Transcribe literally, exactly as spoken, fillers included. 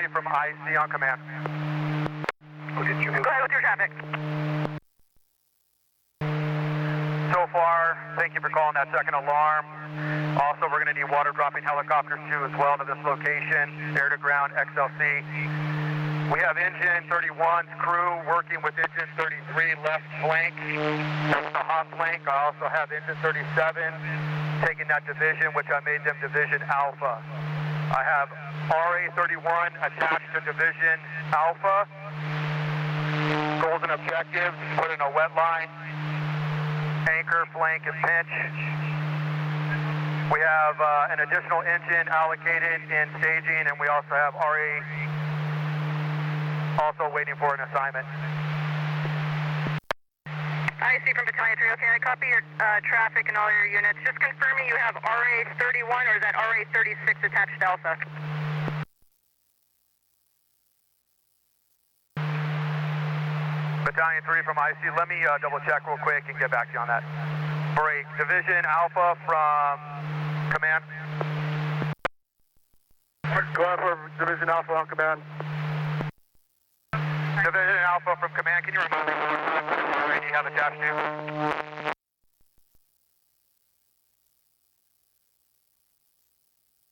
three from I C on command. Go ahead with your traffic. So far, thank you for calling that second alarm. Also, we're going to need water dropping helicopters too as well to this location, air to ground X L C. We have engine thirty-one's crew working with engine thirty-three left flank. That's the hot flank. I also have engine thirty-seven taking that division, which I made them division alpha. I have R A thirty-one attached to division alpha. Goals and objectives, put in a wet line, anchor, flank, and pinch. We have uh, an additional engine allocated in staging, and we also have R A also waiting for an assignment. I C from Battalion three, okay, I copy your uh, traffic and all your units. Just confirming you have R A thirty-one or is that R A thirty-six attached to Alpha? Battalion three from I C, let me uh, double check real quick and get back to you on that. Break, Division Alpha from command. Go ahead for Division Alpha on command. Division Alpha from command, can you remind me what you have attached to?